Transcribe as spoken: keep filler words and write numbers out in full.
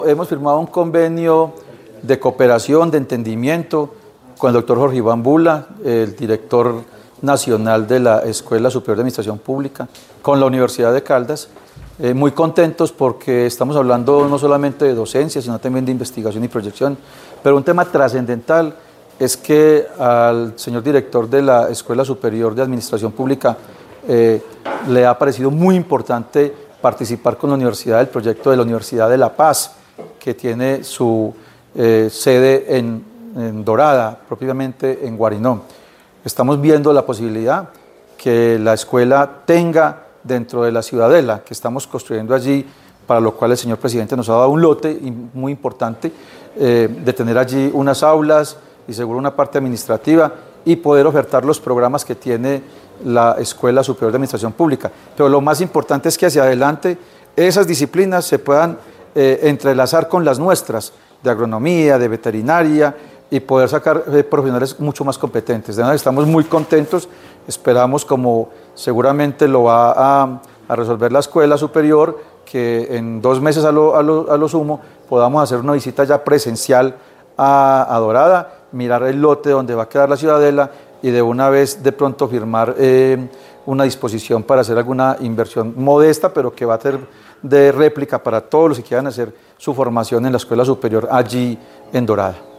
Hemos firmado un convenio de cooperación, de entendimiento con el doctor Jorge Iván Bula, el director nacional de la Escuela Superior de Administración Pública, con la Universidad de Caldas. Eh, muy contentos porque estamos hablando no solamente de docencia, sino también de investigación y proyección, pero un tema trascendental es que al señor director de la Escuela Superior de Administración Pública eh, le ha parecido muy importante participar con la universidad del proyecto de la Universidad de La Paz, que tiene su eh, sede en, en Dorada, propiamente en Guarinó. Estamos viendo la posibilidad que la escuela tenga dentro de la ciudadela que estamos construyendo allí, para lo cual el señor presidente nos ha dado un lote muy importante, eh, de tener allí unas aulas y seguro una parte administrativa y poder ofertar los programas que tiene la Escuela Superior de Administración Pública. Pero lo más importante es que hacia adelante esas disciplinas se puedan eh, entrelazar con las nuestras, de agronomía, de veterinaria, y poder sacar eh, profesionales mucho más competentes. De nada, estamos muy contentos, esperamos, como seguramente lo va a, a resolver la Escuela Superior, que en dos meses a lo, a lo, a lo sumo podamos hacer una visita ya presencial a, a Dorada, mirar el lote donde va a quedar la ciudadela y de una vez de pronto firmar eh, una disposición para hacer alguna inversión modesta, pero que va a ser de réplica para todos los que quieran hacer su formación en la Escuela Superior allí en Dorada.